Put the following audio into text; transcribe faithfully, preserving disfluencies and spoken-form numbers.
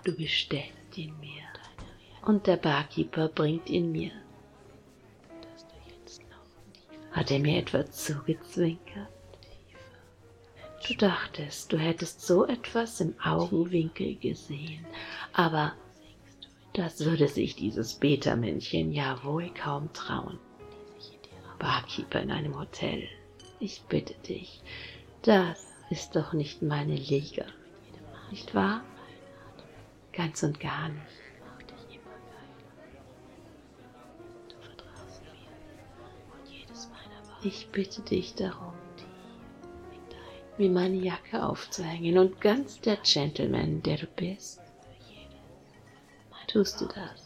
Du bestellst ihn mir und der Barkeeper bringt ihn mir. Hat er mir etwa zugezwinkert? Du dachtest, du hättest so etwas im Augenwinkel gesehen, aber das würde sich dieses Beta-Männchen ja wohl kaum trauen. Barkeeper in einem Hotel, ich bitte dich, das ist doch nicht meine Liga, nicht wahr? Ganz und gar nicht. Ich bitte dich darum, mir meine Jacke aufzuhängen und ganz der Gentleman, der du bist. Tust du das?